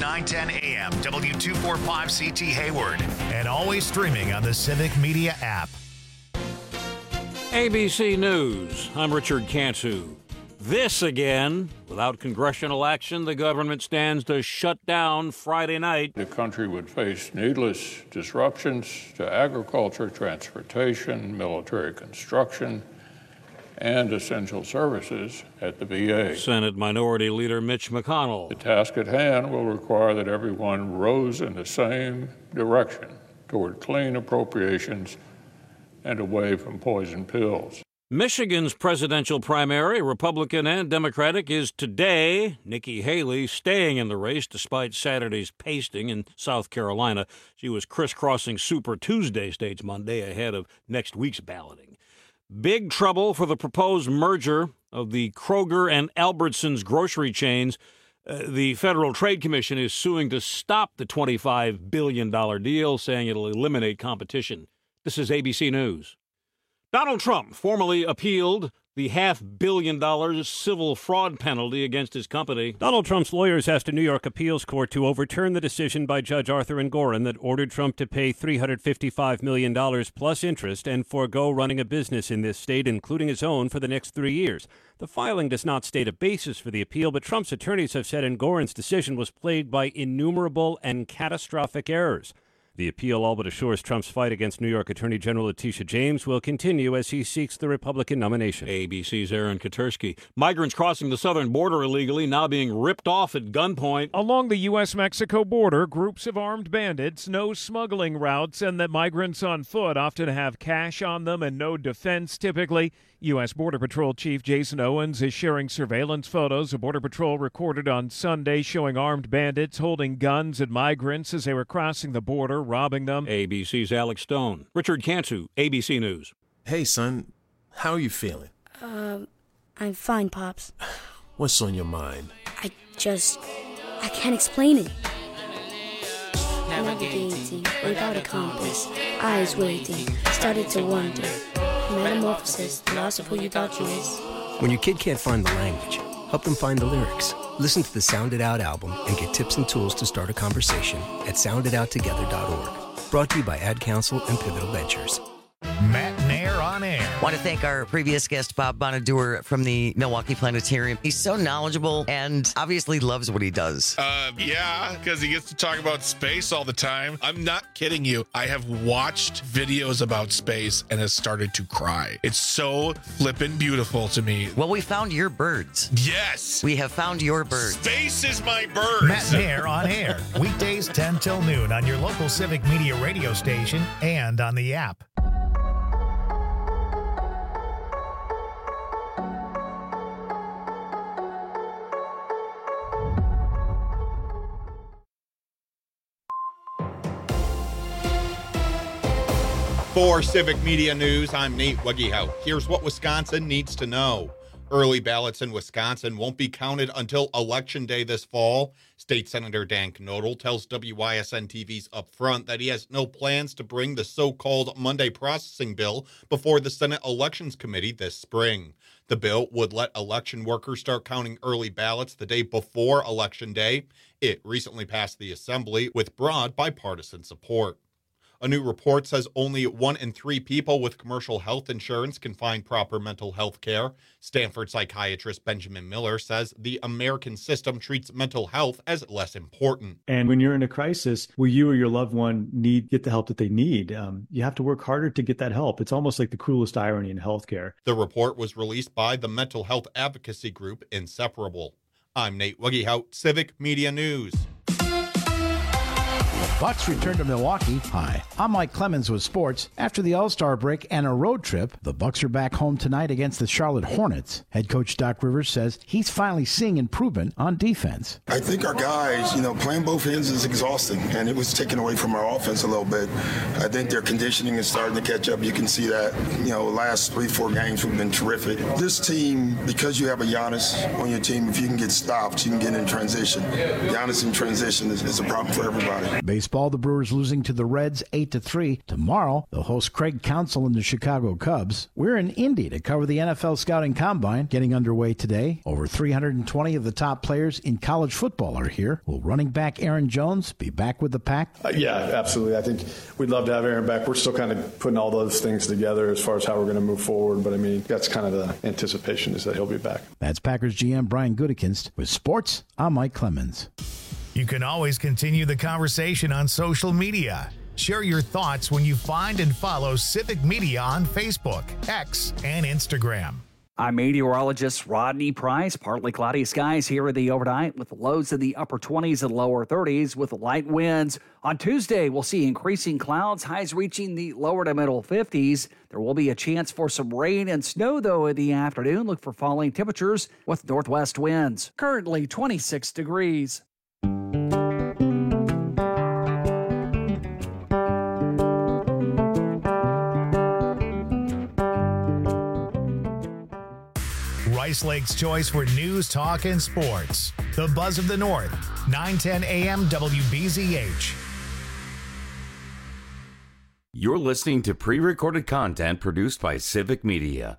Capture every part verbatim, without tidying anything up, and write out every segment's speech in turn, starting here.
nine ten A M, W two forty-five C T Hayward, and always streaming on the Civic Media app. A B C News, I'm Richard Cantu. This again, without congressional action, the government stands to shut down Friday night. The country would face needless disruptions to agriculture, transportation, military construction, and essential services at the V A. Senate Minority Leader Mitch McConnell. The task at hand will require that everyone rows in the same direction toward clean appropriations and away from poison pills. Michigan's presidential primary, Republican and Democratic, is today. Nikki Haley staying in the race despite Saturday's pasting in South Carolina. She was crisscrossing Super Tuesday stage Monday ahead of next week's balloting. Big trouble for the proposed merger of the Kroger and Albertsons grocery chains. Uh, the Federal Trade Commission is suing to stop the twenty-five billion dollars deal, saying it'll eliminate competition. This is A B C News. Donald Trump formally appealed the half-billion dollars civil fraud penalty against his company. Donald Trump's lawyers asked a New York appeals court to overturn the decision by Judge Arthur Engoron that ordered Trump to pay three hundred fifty-five million dollars plus interest and forego running a business in this state, including his own, for the next three years. The filing does not state a basis for the appeal, but Trump's attorneys have said Engoron's decision was plagued by innumerable and catastrophic errors. The appeal all but assures Trump's fight against New York Attorney General Letitia James will continue as he seeks the Republican nomination. A B C's Aaron Katersky. Migrants crossing the southern border illegally now being ripped off at gunpoint. Along the U S Mexico border, groups of armed bandits know smuggling routes and that migrants on foot often have cash on them and no defense typically. U S. Border Patrol Chief Jason Owens is sharing surveillance photos of Border Patrol recorded on Sunday showing armed bandits holding guns at migrants as they were crossing the border, robbing them. A B C's Alex Stone. Richard Cantu, A B C News. Hey, son. How are you feeling? Um, I'm fine, Pops. What's on your mind? I just... I can't explain it. Navigating without a compass, eyes waiting, started to wonder. Metamorphosis, the loss of who you thought you is. When your kid can't find the language, help them find the lyrics. Listen to the Sound It Out album and get tips and tools to start a conversation at sound it out together dot org. Brought to you by Ad Council and Pivotal Ventures. Matt Nair on air. Want to thank our previous guest, Bob Bonaduer from the Milwaukee Planetarium. He's so knowledgeable and obviously loves what he does. Uh, yeah, because he gets to talk about space all the time. I'm not kidding you. I have watched videos about space and has started to cry. It's so flippin' beautiful to me. Well, we found your birds. Yes. We have found your birds. Space is my birds. Matt Nair on air. Weekdays ten till noon on your local Civic Media radio station and on the app. For Civic Media News, I'm Nate Wuggehout. Here's what Wisconsin needs to know. Early ballots in Wisconsin won't be counted until Election Day this fall. State Senator Dan Knodel tells W Y S N T V's Upfront that he has no plans to bring the so-called Monday processing bill before the Senate Elections Committee this spring. The bill would let election workers start counting early ballots the day before Election Day. It recently passed the Assembly with broad bipartisan support. A new report says only one in three people with commercial health insurance can find proper mental health care. Stanford psychiatrist Benjamin Miller says the American system treats mental health as less important. And when you're in a crisis where you or your loved one need get the help that they need, um, you have to work harder to get that help. It's almost like the cruelest irony in healthcare. The report was released by the mental health advocacy group Inseparable. I'm Nate Wuggehout, Civic Media News. Bucks return to Milwaukee. Hi, I'm Mike Clemens with sports. After the All-Star break and a road trip, the Bucks are back home tonight against the Charlotte Hornets. Head coach Doc Rivers says he's finally seeing improvement on defense. I think our guys, you know, playing both ends is exhausting, and it was taken away from our offense a little bit. I think their conditioning is starting to catch up. You can see that, you know, last three, four games we've been terrific. This team, because you have a Giannis on your team, if you can get stopped, you can get in transition. Giannis in transition is, is a problem for everybody. Baseball Baseball, the Brewers losing to the Reds eight to three. Tomorrow, they'll host Craig Counsell and the Chicago Cubs. We're in Indy to cover the N F L Scouting Combine, getting underway today. Over three hundred twenty of the top players in college football are here. Will running back Aaron Jones be back with the Pack? Uh, yeah, absolutely. I think we'd love to have Aaron back. We're still kind of putting all those things together as far as how we're going to move forward. But, I mean, that's kind of the anticipation is that he'll be back. That's Packers G M Brian Gutekunst. With sports, I'm Mike Clemens. You can always continue the conversation on social media. Share your thoughts when you find and follow Civic Media on Facebook, X, and Instagram. I'm meteorologist Rodney Price. Partly cloudy skies here in the overnight with lows in the upper twenties and lower thirties with light winds. On Tuesday, we'll see increasing clouds, highs reaching the lower to middle fifties. There will be a chance for some rain and snow, though, in the afternoon. Look for falling temperatures with northwest winds. Currently twenty-six degrees. Rice Lake's choice for news, talk, and sports. The Buzz of the North, nine ten A M W B Z H. You're listening to pre-recorded content produced by Civic Media.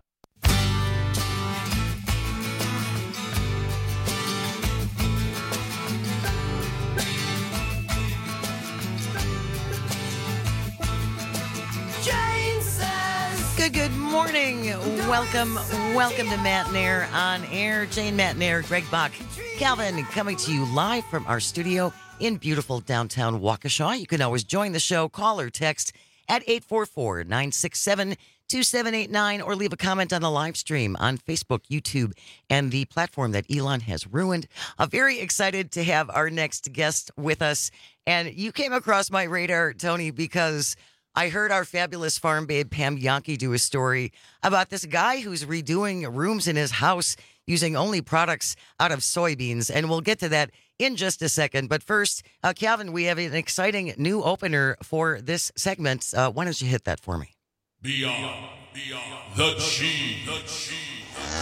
Good, good morning. Welcome, welcome to Matt and Air on Air. Jane, Matt and Air, Greg Bach, Calvin, coming to you live from our studio in beautiful downtown Waukesha. You can always join the show, call or text at eight four four, nine six seven, two seven eight nine or leave a comment on the live stream on Facebook, YouTube, and the platform that Elon has ruined. I'm very excited to have our next guest with us. And you came across my radar, Tony, because I heard our fabulous farm babe, Pam Jahnke, do a story about this guy who's redoing rooms in his house using only products out of soybeans. And we'll get to that in just a second. But first, uh, Calvin, we have an exciting new opener for this segment. Uh, why don't you hit that for me? Beyond, beyond the cheese. The cheese.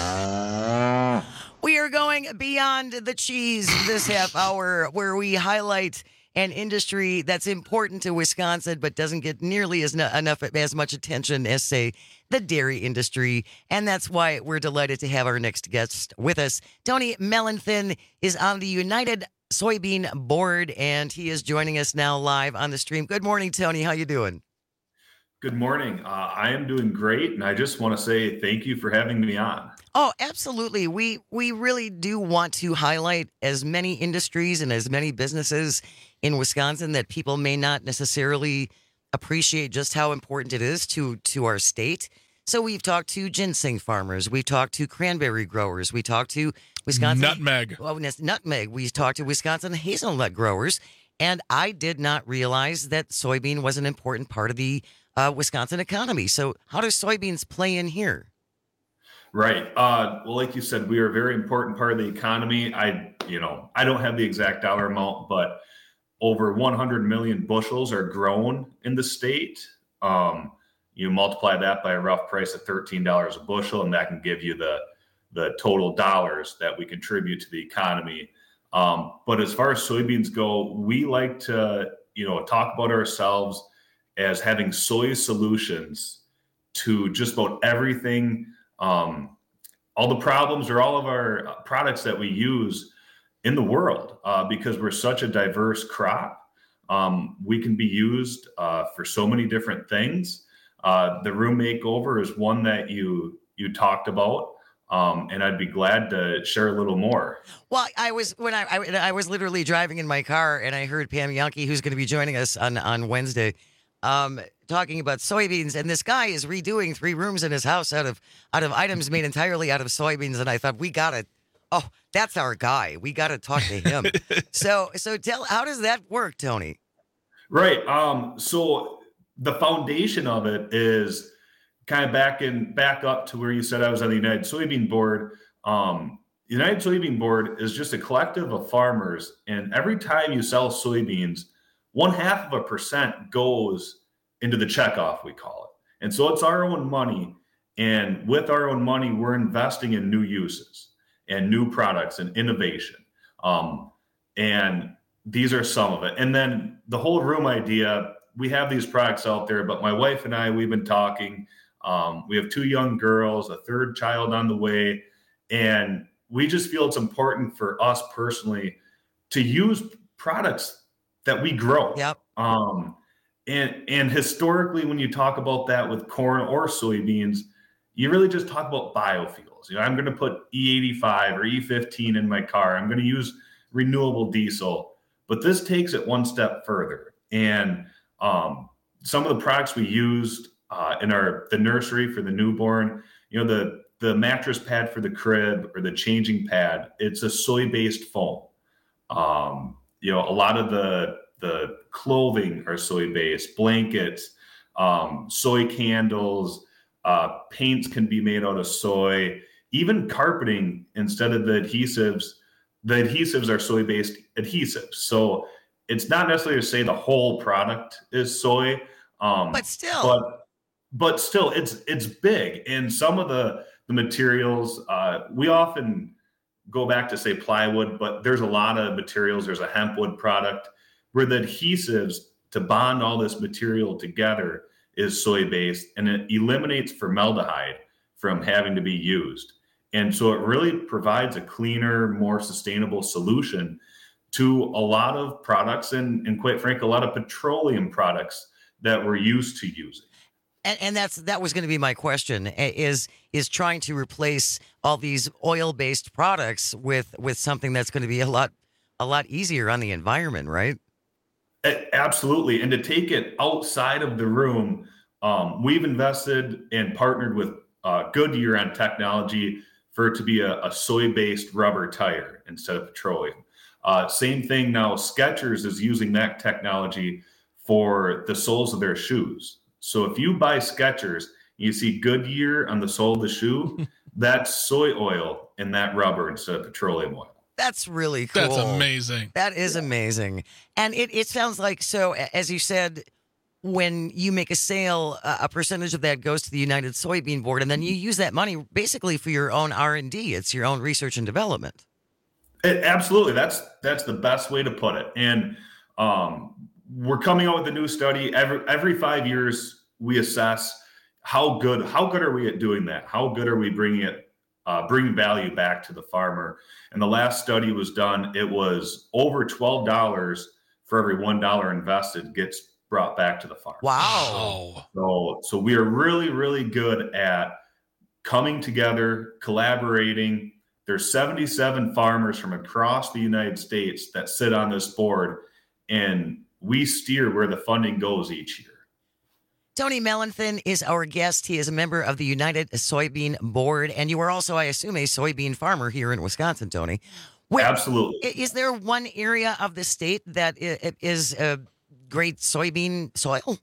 We are going beyond the cheese this half hour, where we highlight an industry that's important to Wisconsin, but doesn't get nearly as no, enough as much attention as, say, the dairy industry. And that's why we're delighted to have our next guest with us. Tony Mellenthin is on the United Soybean Board, and he is joining us now live on the stream. Good morning, Tony. How you doing? Good morning. Uh, I am doing great, and I just want to say thank you for having me on. Oh, absolutely. We we really do want to highlight as many industries and as many businesses in Wisconsin that people may not necessarily appreciate just how important it is to to our state. So we've talked to ginseng farmers, we've talked to cranberry growers, we talked to Wisconsin nutmeg. Oh, nutmeg. We talked to Wisconsin hazelnut growers, and I did not realize that soybean was an important part of the uh, Wisconsin economy. So how do soybeans play in here? Right. Uh, well, like you said, we are a very important part of the economy. I, you know, I don't have the exact dollar amount, but over one hundred million bushels are grown in the state. Um, you multiply that by a rough price of thirteen dollars a bushel, and that can give you the the total dollars that we contribute to the economy. Um, but as far as soybeans go, we like to, you know, talk about ourselves as having soy solutions to just about everything. Um, all the problems or all of our products that we use in the world, uh, because we're such a diverse crop. Um, we can be used uh, for so many different things. Uh, the room makeover is one that you you talked about, um, and I'd be glad to share a little more. Well, I was when I, I I was literally driving in my car, and I heard Pam Jahnke, who's going to be joining us on on Wednesday, um, talking about soybeans, and this guy is redoing three rooms in his house out of out of items made entirely out of soybeans, and I thought, we got to, oh, that's our guy. We got to talk to him. so, so tell, how does that work, Tony? Right. Um, so the foundation of it is kind of back in back up to where you said I was on the United Soybean Board. Um, the United Soybean Board is just a collective of farmers, and every time you sell soybeans, one half of a percent goes into the checkoff, we call it. And so it's our own money. And with our own money, we're investing in new uses and new products and innovation. Um, and these are some of it. And then the whole room idea, we have these products out there, but my wife and I, we've been talking. Um, we have two young girls, a third child on the way, and we just feel it's important for us personally to use products that we grow. Yep. Um, and, and historically, when you talk about that with corn or soybeans, you really just talk about biofuels. You know, I'm going to put E eighty-five or E fifteen in my car. I'm going to use renewable diesel, but this takes it one step further. And um, some of the products we used uh, in our the nursery for the newborn, you know, the the mattress pad for the crib or the changing pad, it's a soy-based foam. Um, you know, a lot of the the clothing are soy-based, blankets, um, soy candles, uh, paints can be made out of soy, even carpeting, instead of the adhesives, the adhesives are soy-based adhesives. So it's not necessarily to say the whole product is soy, um, but still, but, but still it's, it's big. And some of the, the materials, uh, we often go back to say plywood, but there's a lot of materials. There's a hempwood product where the adhesives to bond all this material together is soy-based, and it eliminates formaldehyde from having to be used. And so it really provides a cleaner, more sustainable solution to a lot of products and, and quite frankly, a lot of petroleum products that we're used to using. And, and that's that was going to be my question, is is trying to replace all these oil-based products with with something that's going to be a lot a lot easier on the environment, right? Absolutely. And to take it outside of the room, um, we've invested and partnered with uh, Goodyear on technology for it to be a, a soy-based rubber tire instead of petroleum. Uh, same thing now, Skechers is using that technology for the soles of their shoes. So if you buy Skechers, you see Goodyear on the sole of the shoe, that's soy oil in that rubber instead of petroleum oil. That's really cool. That's amazing. That is amazing. And it, it sounds like, so as you said, when you make a sale, uh, a percentage of that goes to the United Soybean Board, and then you use that money basically for your own R and D. It's your own research and development. It, absolutely. That's that's the best way to put it. And um, we're coming out with a new study. Every every five years, we assess how good how good are we at doing that? How good are we bringing it Uh, bring value back to the farmer. And the last study was done, it was over twelve dollars for every one dollar invested gets brought back to the farm. Wow. So, so we are really, really good at coming together, collaborating. There's seventy-seven farmers from across the United States that sit on this board, and we steer where the funding goes each year. Tony Mellenthin is our guest. He is a member of the United Soybean Board, and you are also, I assume, a soybean farmer here in Wisconsin, Tony. Where, Absolutely. Is there one area of the state that is a great soybean soil?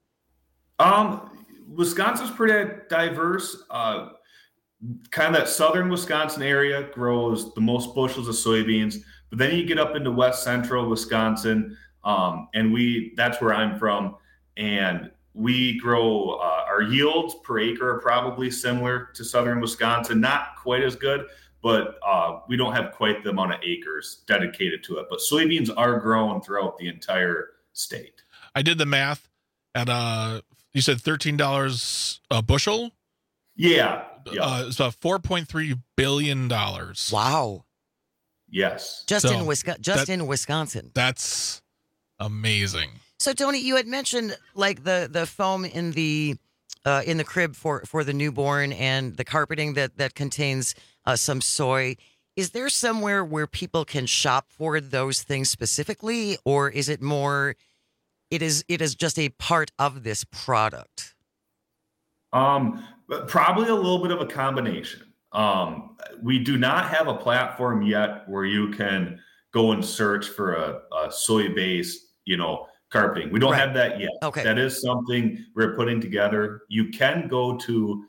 Um, Wisconsin's pretty diverse. Uh, kind of that southern Wisconsin area grows the most bushels of soybeans, but then you get up into west central Wisconsin, um, and we that's where I'm from, and we grow uh, our yields per acre are probably similar to southern Wisconsin, not quite as good, but uh, we don't have quite the amount of acres dedicated to it. But soybeans are grown throughout the entire state. I did the math at uh, you said thirteen dollars a bushel. Yeah, yeah. Uh, it's about four point three billion dollars. Wow. Yes, just so in Wisconsin. Just that, in Wisconsin. That's amazing. So, Tony, you had mentioned like the, the foam in the uh, in the crib for, for the newborn and the carpeting that that contains uh, some soy. Is there somewhere where people can shop for those things specifically, or is it more? It is it is just a part of this product. Um, probably a little bit of a combination. Um, we do not have a platform yet where you can go and search for a, a soy-based, you know. carpeting. We don't right. have that yet. Okay. That is something we're putting together. You can go to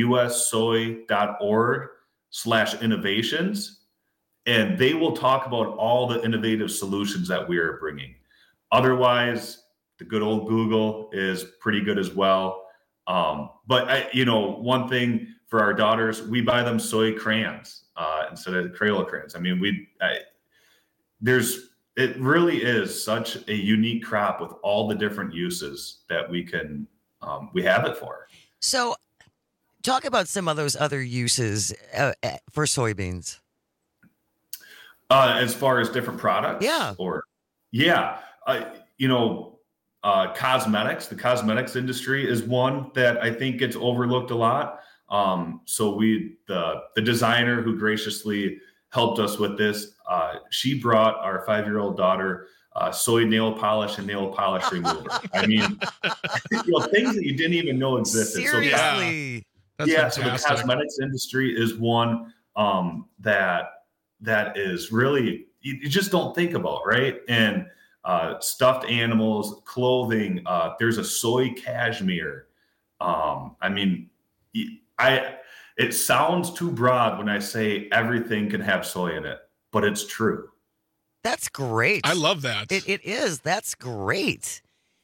ussoy.org slash innovations, and they will talk about all the innovative solutions that we are bringing. Otherwise, the good old Google is pretty good as well. Um, but, I, you know, one thing for our daughters, we buy them soy crayons uh, instead of Crayola crayons. I mean, we I, there's it really is such a unique crop with all the different uses that we can um, we have it for. So, talk about some of those other uses uh, for soybeans. Uh, as far as different products, yeah, or yeah, uh, you know, uh, cosmetics. The cosmetics industry is one that I think gets overlooked a lot. Um, so we, the the designer who graciously helped us with this, uh, she brought our five-year-old daughter uh, soy nail polish and nail polish remover. I mean, you know, things that you didn't even know existed. Seriously, so, yeah, so the cosmetics industry is one um, that that is really you, you just don't think about, right? And uh, stuffed animals, clothing. Uh, there's a soy cashmere. Um, I mean, I. It sounds too broad when I say everything can have soy in it, but it's true. That's great. I love that. It, it is. That's great.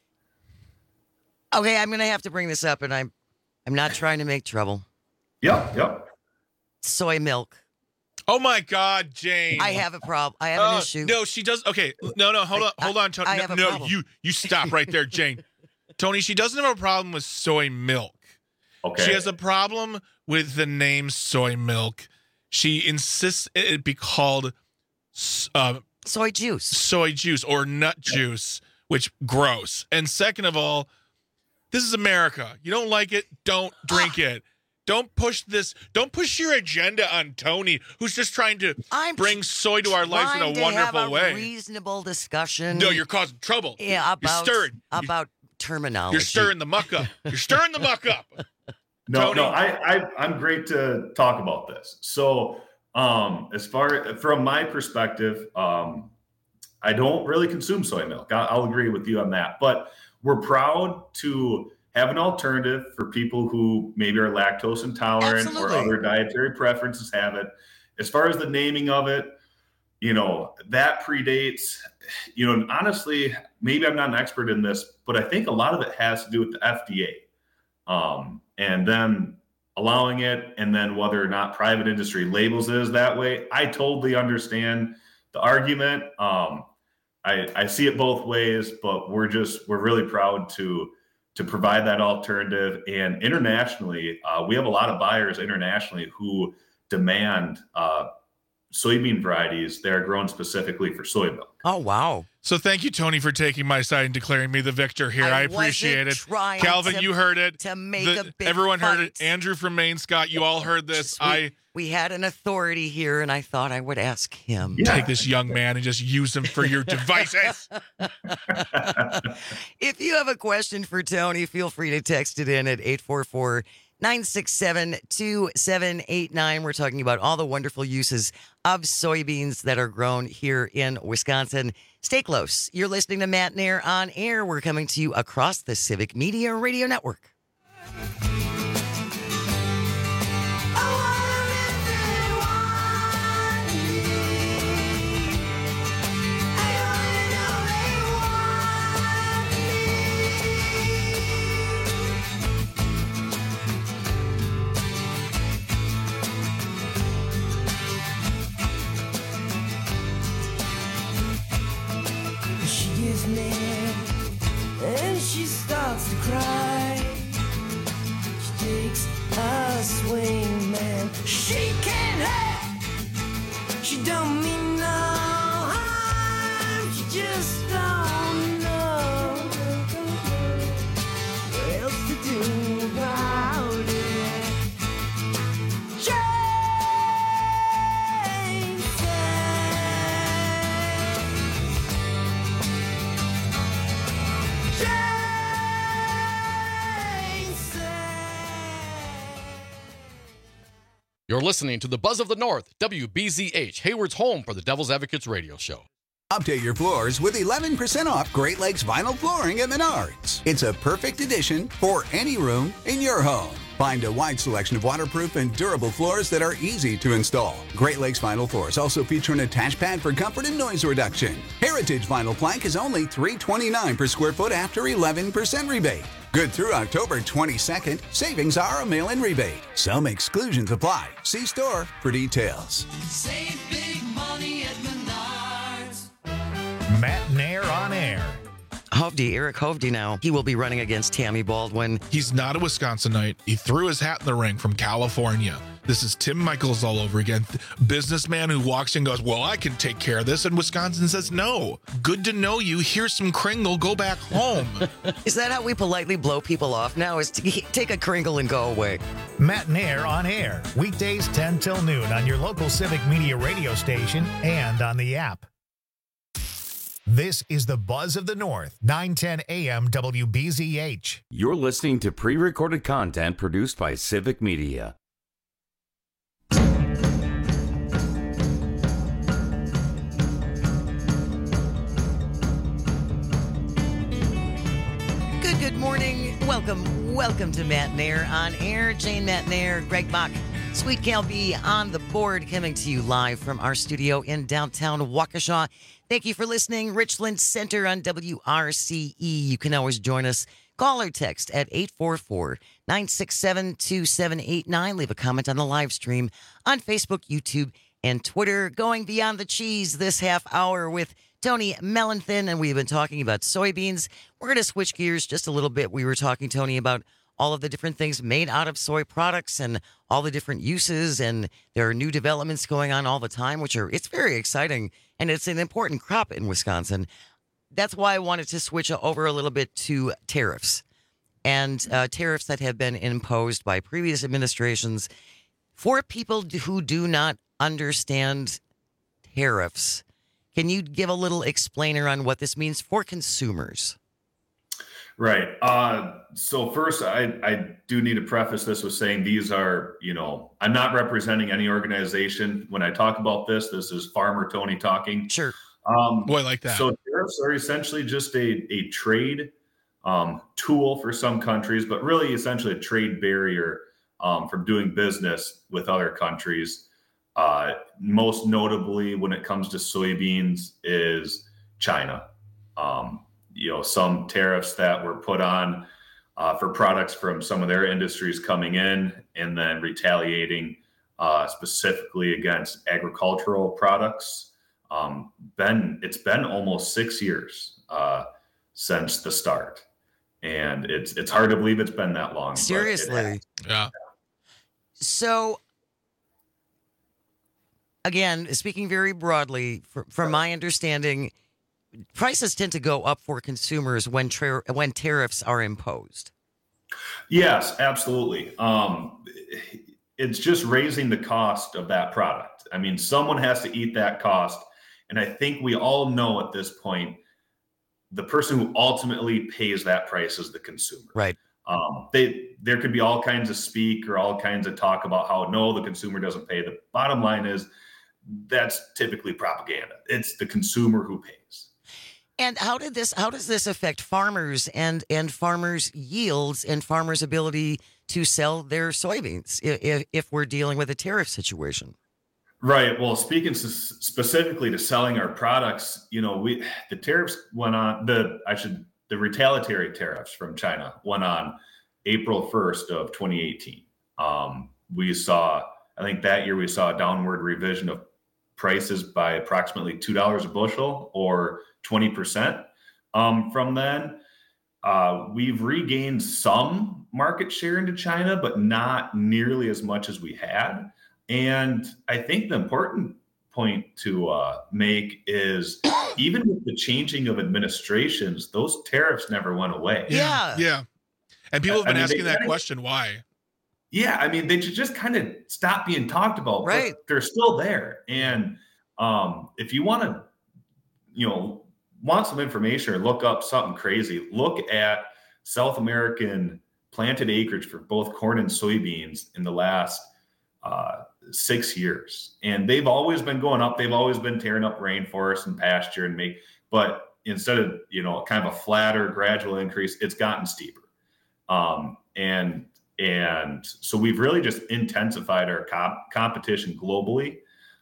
Okay, I'm going to have to bring this up, and I'm I'm not trying to make trouble. Yep, yep. Soy milk. Oh my God, Jane! I have a problem. I have uh, an issue. No, she does. Okay, no, no, hold on, hold on, Tony. I No, have a no problem. you you stop right there, Jane. Tony, she doesn't have a problem with soy milk. Okay. She has a problem with the name soy milk. She insists it be called uh, soy juice, soy juice or nut juice, which gross. And second of all, this is America. You don't like it, don't drink it. Don't push this. Don't push your agenda on Tony, who's just trying to I'm bring soy to our lives in a trying to wonderful have a way. Reasonable discussion. No, you're causing trouble. Yeah, about you're stirring. about terminology. You're stirring the muck up. You're stirring the muck up. No, Tony. no, I, I, I'm great to talk about this. So, um, as far from my perspective, um, I don't really consume soy milk. I, I'll agree with you on that. But we're proud to have an alternative for people who maybe are lactose intolerant Absolutely. or other dietary preferences have it. As far as the naming of it, you know, that predates, you know, and honestly, maybe I'm not an expert in this, but I think a lot of it has to do with the F D A. Um, and then allowing it, and then whether or not private industry labels it as that way. I totally understand the argument. Um, I, I see it both ways, but we're just, we're really proud to, to provide that alternative. And internationally, uh, we have a lot of buyers internationally who demand uh, soybean varieties that are grown specifically for soy milk. Oh, wow. So thank you, Tony, for taking my side and declaring me the victor here. I, I appreciate it. trying Calvin, to- you heard it. to make The- a big Everyone heard it. fight. Andrew from Maine, Scott, you all heard this. We, I we had an authority here, and I thought I would ask him. take this young man and just use him for your devices. If you have a question for Tony, feel free to text it in at eight four four, nine six seven, two seven eight nine. We're talking about all the wonderful uses of soybeans that are grown here in Wisconsin. Stay close. You're listening to Matt Nair on Air. We're coming to you across the Civic Media Radio Network. She gets mad and she starts to cry. She takes a swing, man. She can't help. She don't mean no harm. She just don't know what else to do about it. Jane You're listening to the Buzz of the North, W B Z H, Hayward's home for the Devil's Advocates radio show. Update your floors with eleven percent off Great Lakes vinyl flooring at Menards. It's a perfect addition for any room in your home. Find a wide selection of waterproof and durable floors that are easy to install. Great Lakes vinyl floors also feature an attached pad for comfort and noise reduction. Heritage vinyl plank is only three dollars and twenty-nine cents per square foot after eleven percent rebate. Good through October twenty-second. Savings are a mail-in rebate. Some exclusions apply. See store for details. Save big money at Menards. Air on Air. Hovde, Eric Hovde now. He will be running against Tammy Baldwin. He's not a Wisconsinite. He threw his hat in the ring from California. This is Tim Michaels all over again. Businessman who walks in and goes, well, I can take care of this. And Wisconsin says, no. Good to know you. Here's some Kringle. Go back home. Is that how we politely blow people off now? Is to take a Kringle and go away? Matt and Air on Air. Weekdays ten till noon on your local Civic Media radio station and on the app. This is the Buzz of the North, nine ten A M W B Z H. You're listening to pre-recorded content produced by Civic Media. Good, good morning. Welcome, welcome to Matt and Air on Air. Jane Matt and Air, Greg Bach, Sweet Cal B on the board, coming to you live from our studio in downtown Waukesha. Thank you for listening. Richland Center on W R C E. You can always join us. Call or text at eight four four, nine six seven, two seven eight nine. Leave a comment on the live stream on Facebook, YouTube, and Twitter. Going beyond the cheese this half hour with Tony Mellenthin, and we've been talking about soybeans. We're going to switch gears just a little bit. We were talking, Tony, about all of the different things made out of soy products and all the different uses, and there are new developments going on all the time, which are, it's very exciting, and it's an important crop in Wisconsin. That's why I wanted to switch over a little bit to tariffs, and uh, tariffs that have been imposed by previous administrations. For people who do not understand tariffs, can you give a little explainer on what this means for consumers? Right. Uh, so first, I, I do need to preface this with saying these are, you know, I'm not representing any organization. When I talk about this, this is Farmer Tony talking. Sure. Um, Boy, like that. So tariffs are essentially just a, a trade um, tool for some countries, but really essentially a trade barrier um, from doing business with other countries. Uh, most notably when it comes to soybeans is China. Um, you know, some tariffs that were put on uh, for products from some of their industries coming in and then retaliating uh, specifically against agricultural products. Um, been, it's been almost six years uh, since the start. And it's, it's hard to believe it's been that long. Seriously. Yeah. So, again, speaking very broadly, for, from my understanding, prices tend to go up for consumers when tra- when tariffs are imposed. Yes, absolutely. Um, it's just raising the cost of that product. I mean, someone has to eat that cost. And I think we all know at this point, the person who ultimately pays that price is the consumer. Right. Um, they, there could be all kinds of speak or all kinds of talk about how, no, the consumer doesn't pay. The bottom line is that's typically propaganda. It's the consumer who pays. And how did this? How does this affect farmers and and farmers' yields and farmers' ability to sell their soybeans if, if we're dealing with a tariff situation? Right. Well, speaking s- specifically to selling our products, you know, we the tariffs went on. The I should the retaliatory tariffs from China went on April first of twenty eighteen. Um, we saw, I think that year we saw a downward revision of prices by approximately two dollars a bushel, or twenty percent. Um, from then, uh, we've regained some market share into China, but not nearly as much as we had. And I think the important point to uh, make is even with the changing of administrations, those tariffs never went away. Yeah. Yeah. And people have been I mean, asking that kinda, question, why? Yeah. I mean, they should just kind of stop being talked about, right? But they're still there. And um, if you want to, you know, want some information or look up something crazy, look at South American planted acreage for both corn and soybeans in the last uh, six years. And they've always been going up. They've always been tearing up rainforest and pasture and make, but instead of, you know, kind of a flatter gradual increase, it's gotten steeper. Um, and, and so we've really just intensified our comp- competition globally.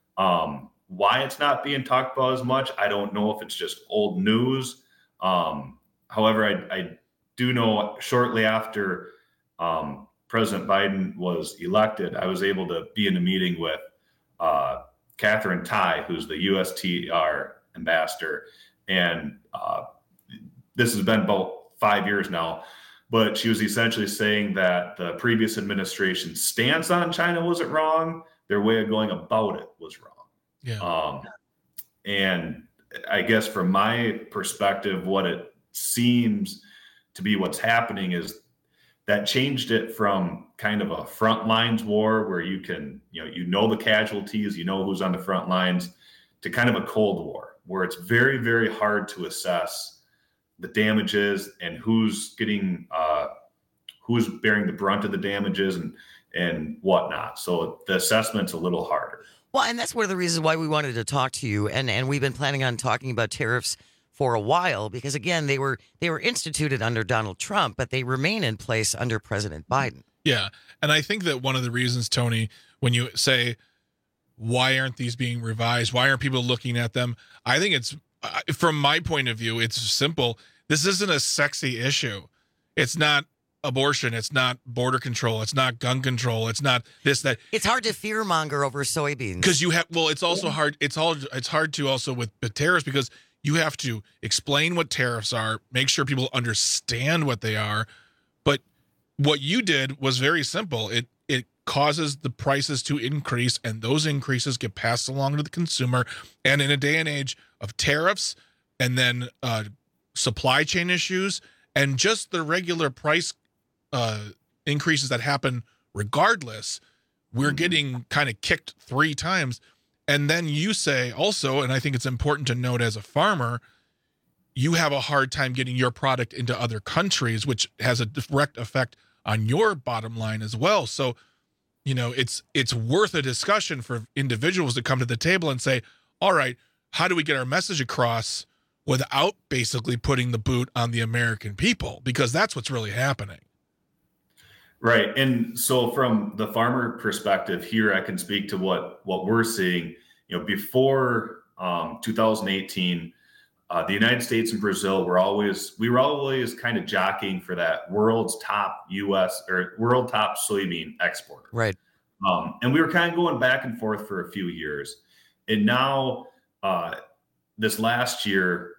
Um, Why it's not being talked about as much, I don't know if it's just old news. Um, however, I, I do know shortly after um, President Biden was elected, I was able to be in a meeting with uh, Catherine Tai, who's the U S T R ambassador, and uh, this has been about five years now. But she was essentially saying that the previous administration's stance on China wasn't wrong. Their way of going about it was wrong. Yeah. Um, and I guess from my perspective, what it seems to be what's happening is that changed it from kind of a front lines war where you can, you know, you know the casualties, you know who's on the front lines, to kind of a Cold War where it's very, very hard to assess the damages and who's getting, uh, who's bearing the brunt of the damages and, and whatnot. So the assessment's a little harder. Well, and that's one of the reasons why we wanted to talk to you. And, and we've been planning on talking about tariffs for a while because, again, they were they were instituted under Donald Trump, but they remain in place under President Biden. Yeah. And I think that one of the reasons, Tony, when you say, why aren't these being revised? Why aren't people looking at them? I think it's, from my point of view, it's simple. This isn't a sexy issue. It's not abortion. It's not border control. It's not gun control. It's not this, that. It's hard to fearmonger over soybeans. Because you have, well, it's also hard. It's all, it's hard to also with, with tariffs because you have to explain what tariffs are, make sure people understand what they are. But what you did was very simple. It, it causes the prices to increase, and those increases get passed along to the consumer. And in a day and age of tariffs and then uh, supply chain issues and just the regular price uh, increases that happen regardless, we're getting kind of kicked three times. And then you say also, and I think it's important to note as a farmer, you have a hard time getting your product into other countries, which has a direct effect on your bottom line as well. So, you know, it's it's worth a discussion for individuals to come to the table and say, all right, how do we get our message across without basically putting the boot on the American people? Because that's what's really happening. Right. And so from the farmer perspective here, I can speak to what, what we're seeing. You know, before um, two thousand eighteen, uh, the United States and Brazil were always, we were always kind of jockeying for that world's top U S or world top soybean exporter. Right. Um, and we were kind of going back and forth for a few years. And now uh, this last year,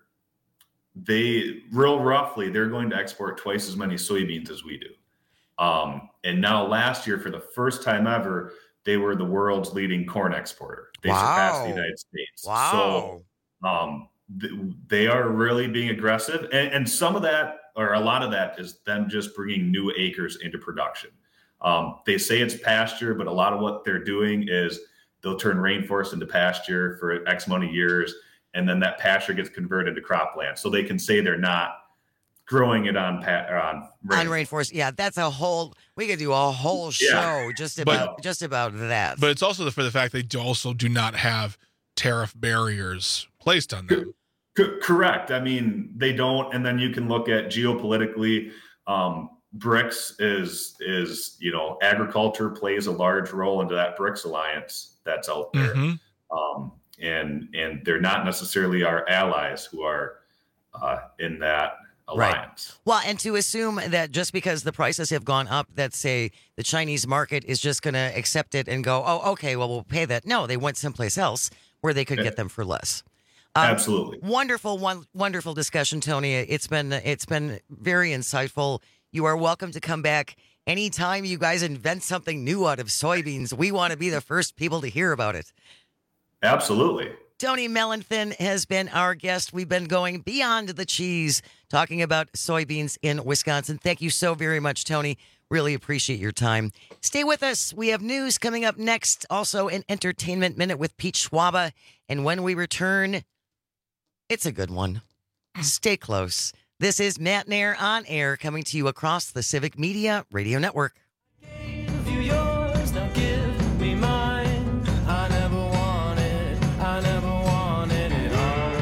they real roughly, they're going to export twice as many soybeans as we do. Um, and now last year, for the first time ever, they were the world's leading corn exporter. They Wow. surpassed the United States. Wow. So um, th- they are really being aggressive. And, and some of that, or a lot of that, is them just bringing new acres into production. Um, they say it's pasture, but a lot of what they're doing is they'll turn rainforest into pasture for X amount of years. And then that pasture gets converted to cropland. So they can say they're not growing it on pa- or on On rainforest, yeah, that's a whole. We could do a whole show Yeah. just But- about just about that. But it's also the, for the fact they do also do not have tariff barriers placed on them. C- correct. I mean, they don't. And then you can look at geopolitically. Um, BRICS is is you know agriculture plays a large role into that BRICS alliance that's out there, Mhm. um, and and they're not necessarily our allies who are uh, in that alliance. Well, and to assume that just because the prices have gone up, that say the Chinese market is just going to accept it and go, oh, okay, well, we'll pay that. No, they went someplace else where they could Yeah. get them for less. Um, Absolutely. Wonderful, one, wonderful discussion, Tony. It's been it's been very insightful. You are welcome to come back anytime you guys invent something new out of soybeans. We want to be the first people to hear about it. Absolutely. Tony Mellenthin has been our guest. We've been going beyond the cheese, talking about soybeans in Wisconsin. Thank you so very much, Tony. Really appreciate your time. Stay with us. We have news coming up next. Also, an entertainment minute with Pete Schwaba. And when we return, it's a good one. Stay close. This is Matt Nair on air, coming to you across the Civic Media Radio Network. Give you yours, now give me mine. I never wanted, I never wanted it all.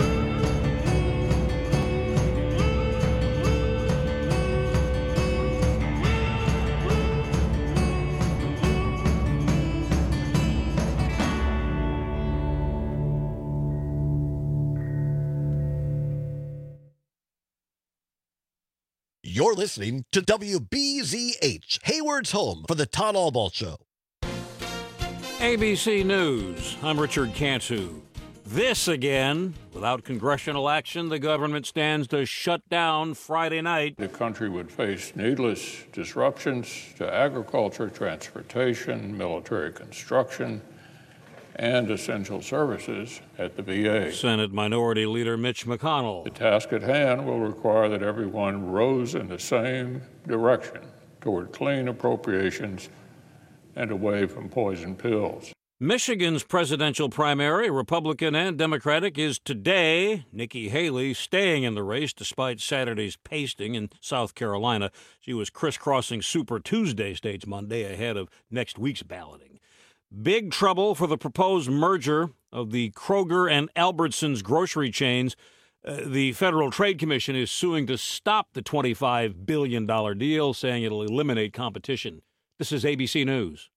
You're listening to W B Z H, Hayward's home for the Todd Albaugh Show. A B C News. I'm Richard Cantu. This again. Without congressional action, the government stands to shut down Friday night. The country would face needless disruptions to agriculture, transportation, military construction, and essential services at the V A. Senate Minority Leader Mitch McConnell. The task at hand will require that everyone rows in the same direction toward clean appropriations and away from poison pills. Michigan's presidential primary, Republican and Democratic, is today. Nikki Haley staying in the race despite Saturday's pasting in South Carolina. She was crisscrossing Super Tuesday stage Monday ahead of next week's balloting. Big trouble for the proposed merger of the Kroger and Albertsons grocery chains. Uh, the Federal Trade Commission is suing to stop the twenty-five billion dollars deal, saying it'll eliminate competition. This is A B C News.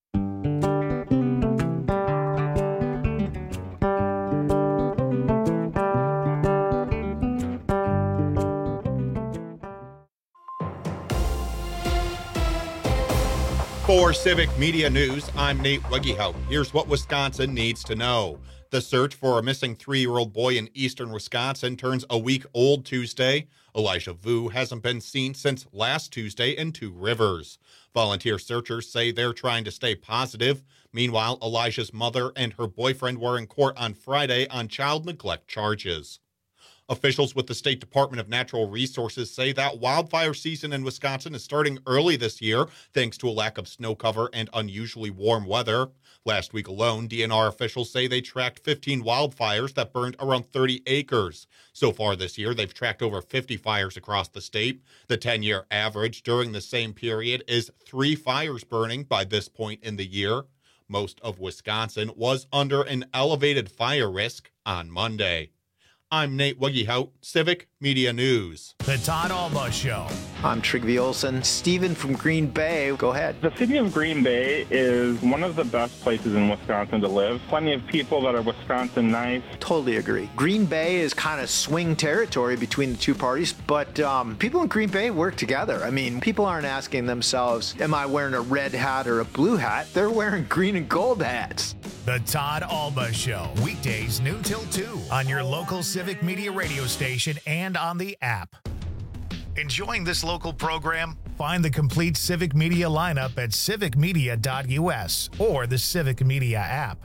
For Civic Media News, I'm Nate Weggehout. Here's what Wisconsin needs to know. The search for a missing three-year-old boy in eastern Wisconsin turns a week old Tuesday. Elijah Vu hasn't been seen since last Tuesday in Two Rivers. Volunteer searchers say they're trying to stay positive. Meanwhile, Elijah's mother and her boyfriend were in court on Friday on child neglect charges. Officials with the State Department of Natural Resources say that wildfire season in Wisconsin is starting early this year, thanks to a lack of snow cover and unusually warm weather. Last week alone, D N R officials say they tracked fifteen wildfires that burned around thirty acres. So far this year, they've tracked over fifty fires across the state. The ten-year average during the same period is three fires burning by this point in the year. Most of Wisconsin was under an elevated fire risk on Monday. I'm Nate Weggehout, Civic Media News. The Todd Alba Show. I'm Trigby Olson. Steven from Green Bay, go ahead. The city of Green Bay is one of the best places in Wisconsin to live. Plenty of people that are Wisconsin nice. Totally agree. Green Bay is kind of swing territory between the two parties, but um, people in Green Bay work together. I mean, people aren't asking themselves, am I wearing a red hat or a blue hat? They're wearing green and gold hats. The Todd Alba Show, weekdays noon till two on your local Civic Media radio station and on the app. Enjoying this local program? Find the complete Civic Media lineup at civic media dot u s or the Civic Media app.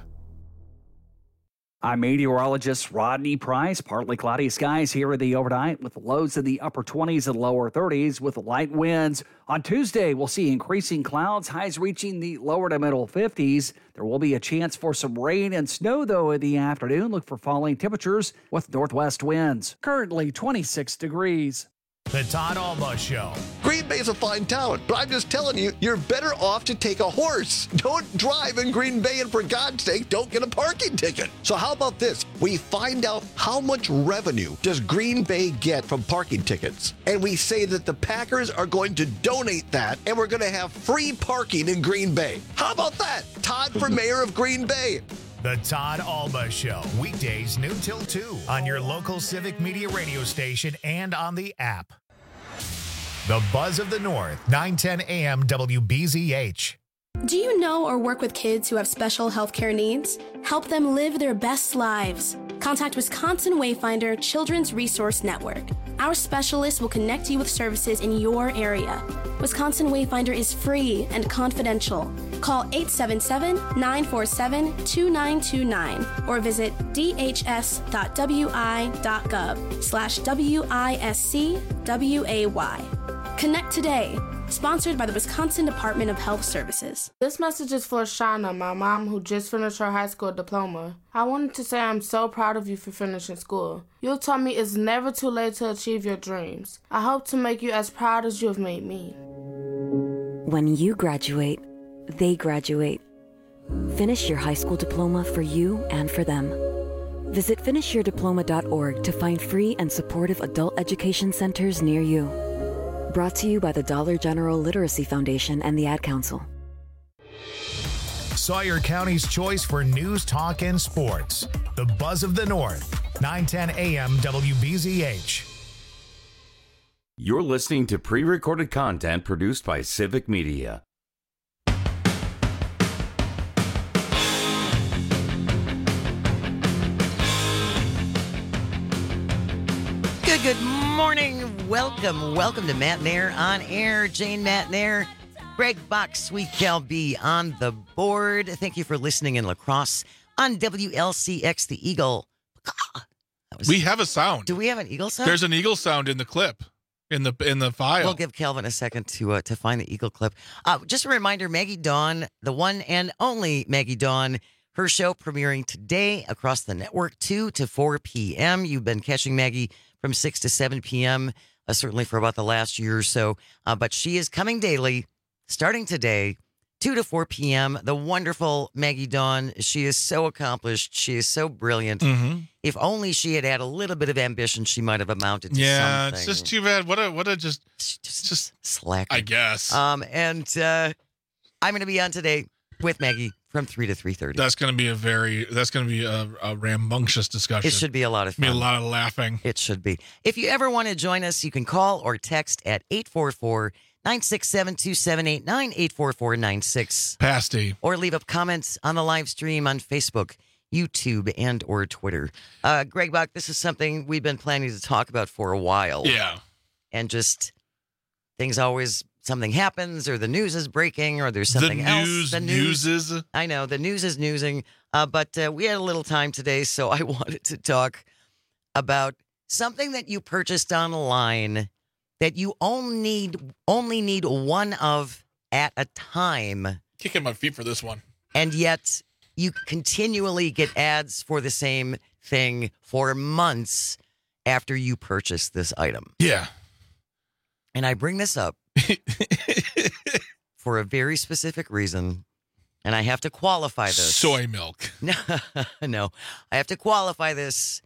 I'm meteorologist Rodney Price. Partly cloudy skies here in the overnight with lows in the upper twenties and lower thirties with light winds. On Tuesday, we'll see increasing clouds, highs reaching the lower to middle fifties. There will be a chance for some rain and snow, though, in the afternoon. Look for falling temperatures with northwest winds. Currently twenty-six degrees. The Todd Alba Show. Green Bay's a fine town, but I'm just telling you, you're better off to take a horse. Don't drive in Green Bay, and for God's sake, don't get a parking ticket. So how about this? We find out how much revenue does Green Bay get from parking tickets, and we say that the Packers are going to donate that, and we're going to have free parking in Green Bay. How about that? Todd for mayor of Green Bay. The Todd Alba Show, weekdays noon till two on your local Civic Media radio station and on the app. The Buzz of the North, nine ten a m W B Z H. Do you know or work with kids who have special healthcare needs? Help them live their best lives. Contact Wisconsin Wayfinder Children's Resource Network. Our specialists will connect you with services in your area. Wisconsin Wayfinder is free and confidential. Call eight seven seven, nine four seven, two nine two nine or visit d h s dot w i dot gov slash W I S C W A Y. Connect today. Sponsored by the Wisconsin Department of Health Services. This message is for Shauna, my mom, who just finished her high school diploma. I wanted to say I'm so proud of you for finishing school. You taught me it's never too late to achieve your dreams. I hope to make you as proud as you have made me. When you graduate, they graduate. Finish your high school diploma for you and for them. Visit finish your diploma dot org to find free and supportive adult education centers near you. Brought to you by the Dollar General Literacy Foundation and the Ad Council. Sawyer County's choice for news, talk, and sports. The Buzz of the North, nine ten a m W B Z H. You're listening to pre-recorded content produced by Civic Media. morning. Welcome, welcome to Matt Nair on air. Jane Matt Nair, Greg Bach, Sweet Cal B on the board. Thank you for listening in La Crosse on W L C X, the Eagle. Was, we have a sound. Do we have an eagle sound? There's an eagle sound in the clip, in the in the file. We'll give Calvin a second to uh, to find the eagle clip. Uh, just a reminder, Maggie Dawn, the one and only Maggie Dawn, her show premiering today across the network, two to four p.m. You've been catching Maggie from six to seven p.m., uh, certainly for about the last year or so. Uh, but she is coming daily, starting today, two to four p.m. The wonderful Maggie Dawn. She is so accomplished. She is so brilliant. Mm-hmm. If only she had had a little bit of ambition, she might have amounted to yeah, something. it's just too bad. What a what a just just, just slack. I guess. Um, and uh, I'm going to be on today with Maggie from three to three thirty. That's going to be a very that's going to be a, a rambunctious discussion. It should be a lot of fun. Be a lot of laughing. It should be. If you ever want to join us, you can call or text at eight four four, nine six seven, two seven eight nine, eight four four nine six. Pasty. Or leave up comments on the live stream on Facebook, YouTube, and or Twitter. Uh, Greg Bach, this is something we've been planning to talk about for a while. Yeah. And just things always, something happens or the news is breaking or there's something the else. News, The news newses. I know, the news is newsing. Uh, but uh, we had a little time today, so I wanted to talk about something that you purchased online that you only need, only need one of at a time. Kicking my feet for this one. And yet you continually get ads for the same thing for months after you purchase this item. Yeah. And I bring this up for a very specific reason, and I have to qualify this. Soy milk. No, no. I have to qualify this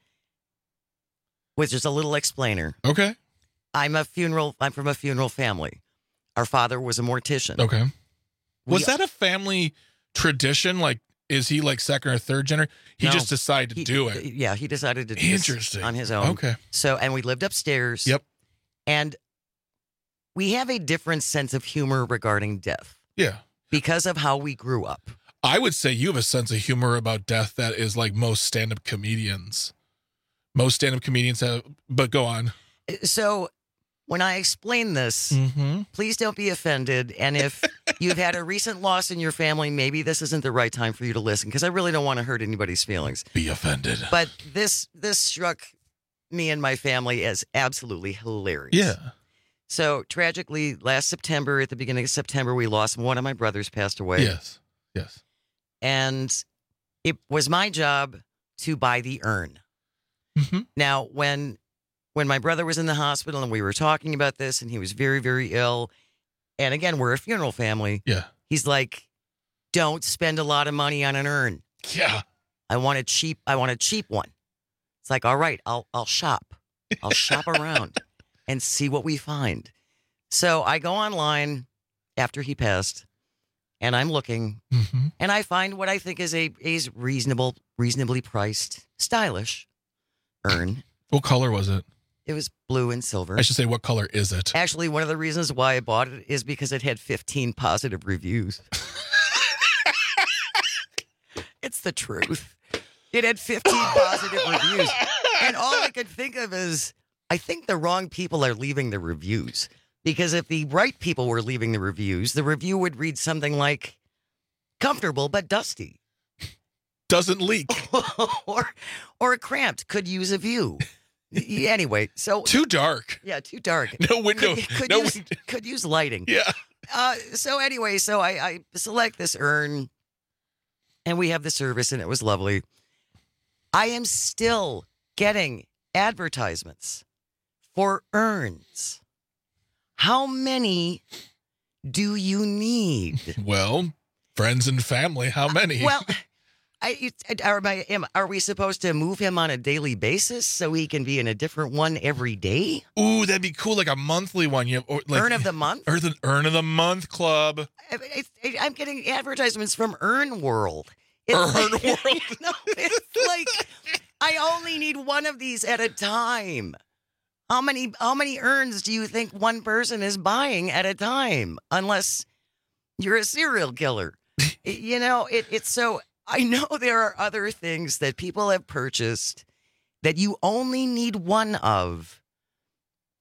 with just a little explainer. Okay. I'm a funeral, I'm from a funeral family. Our father was a mortician. Okay. Was We- that a family tradition? Like, is he like second or third generation? He No. just decided to He- do it. Yeah, he decided to do this Interesting. on his own. Okay. So, and we lived upstairs. Yep. And we have a different sense of humor regarding death Yeah. because of how we grew up. I would say you have a sense of humor about death that is like most stand-up comedians. Most stand-up comedians have, but go on. So when I explain this, Mm-hmm. please don't be offended. And if you've had a recent loss in your family, maybe this isn't the right time for you to listen because I really don't want to hurt anybody's feelings. Be offended. But this this struck me and my family as absolutely hilarious. Yeah. So tragically, last September, at the beginning of September, we lost one of my brothers passed away. Yes. Yes. And it was my job to buy the urn. Mm-hmm. Now, when when my brother was in the hospital and we were talking about this and he was very, very ill, and again, we're a funeral family. Yeah. He's like, don't spend a lot of money on an urn. Yeah. I want a cheap, I want a cheap one. It's like, all right, I'll I'll shop. I'll shop around and see what we find. So I go online after he passed and I'm looking Mm-hmm. and I find what I think is a is reasonable, reasonably priced, stylish urn. What color was it? It was blue and silver. I should say, what color is it? Actually, one of the reasons why I bought it is because it had fifteen positive reviews. It's the truth. It had fifteen positive reviews. And all I could think of is, I think the wrong people are leaving the reviews. Because if the right people were leaving the reviews, the review would read something like, comfortable but dusty. Doesn't leak. or or cramped, could use a view. Y- Anyway, so Too dark. yeah, too dark. No window. Could, could no use, win- could use lighting. Yeah. Uh, so anyway, so I, I select this urn, and we have the service, and it was lovely. I am still getting advertisements for urns. How many do you need? Well, friends and family, how many? Well, I, it- are, my, am, are we supposed to move him on a daily basis so he can be in a different one every day? Ooh, that'd be cool, like a monthly one. You or like Urn of the month? Or the Urn of the Month Club. I, I, I'm getting advertisements from Urn World. It's Urn like, World. No, it's like I only need one of these at a time. How many how many urns do you think one person is buying at a time? Unless you're a serial killer. You know, it, it's so I know there are other things that people have purchased that you only need one of.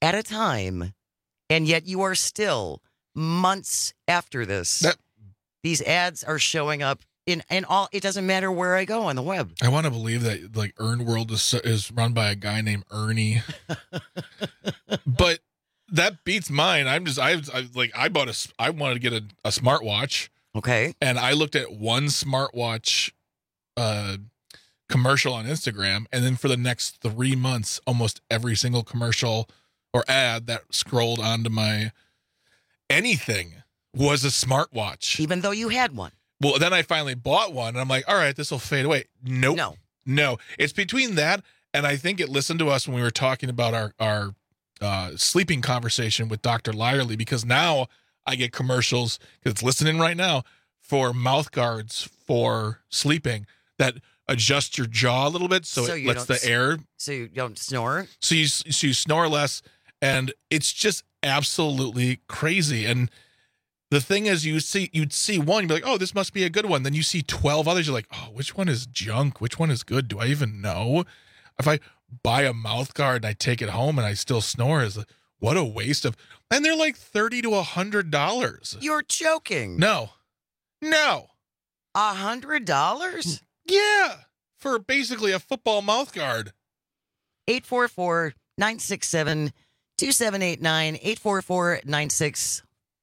at a time, and yet you are still months after this. That- These ads are showing up in and all. It doesn't matter where I go on the web. I want to believe that like Earn World is is run by a guy named Ernie, but that beats mine. I'm just I, I like I bought a I wanted to get a, a smartwatch. Okay, and I looked at one smartwatch uh, commercial on Instagram, and then for the next three months, almost every single commercial or ad that scrolled onto my anything was a smartwatch, even though you had one. Well, then I finally bought one, and I'm like, all right, this will fade away. Nope. No. No. It's between that, and I think it listened to us when we were talking about our, our uh, sleeping conversation with Doctor Lyerly, because now I get commercials, because it's listening right now, for mouth guards for sleeping that adjust your jaw a little bit so, So it you lets don't the air. So you don't snore? So you, so you snore less, and it's just absolutely crazy. And the thing is, you see, you'd see one, you'd be like, oh, this must be a good one. Then you see twelve others. You're like, oh, which one is junk? Which one is good? Do I even know? If I buy a mouth guard and I take it home and I still snore, is what a waste of, and they're like thirty to a hundred dollars. You're joking. No, no. A hundred dollars? Yeah. For basically a football mouth guard. eight four four, nine six seven, two seven eight nine, eight four four, nine six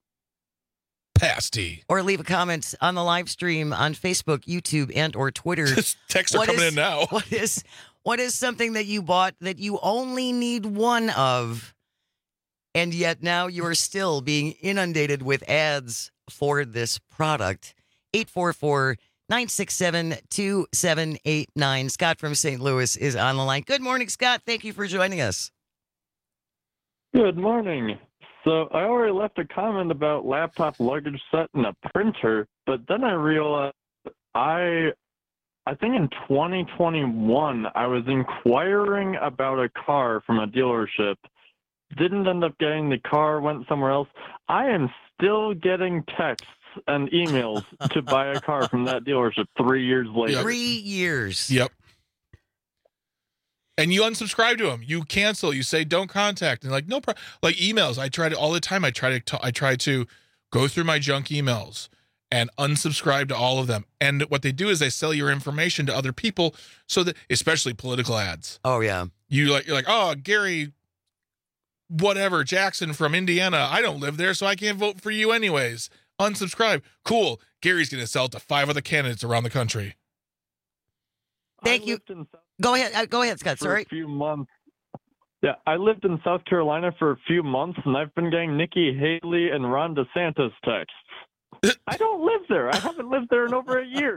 Pasty. Or leave a comment on the live stream on Facebook, YouTube, and or Twitter. Texts are What coming is- in now. What is what is something that you bought that you only need one of, and yet now you are still being inundated with ads for this product? eight four four, nine six seven, two seven eight nine. Scott from Saint Louis is on the line. Good morning, Scott. Thank you for joining us. Good morning. So I already left a comment about laptop luggage set and a printer, but then I realized I I think in twenty twenty-one I was inquiring about a car from a dealership. Didn't end up getting the car, went somewhere else. I am still getting texts and emails to buy a car from that dealership three years later. Three years. Yep. And you unsubscribe to them. You cancel. You say don't contact. And like no problem. Like emails, I try to all the time. I try to t- I try to go through my junk emails and unsubscribe to all of them. And what they do is they sell your information to other people, so that, especially political ads. Oh yeah. You like you're like oh Gary, whatever Jackson from Indiana. I don't live there, so I can't vote for you anyways. Unsubscribe. Cool. Gary's going to sell it to five other candidates around the country. Thank you. Go ahead. uh, Go ahead, Scott. For Sorry. a few months. Yeah, I lived in South Carolina for a few months, and I've been getting Nikki Haley and Ron DeSantis texts. I don't live there. I haven't lived there in over a year.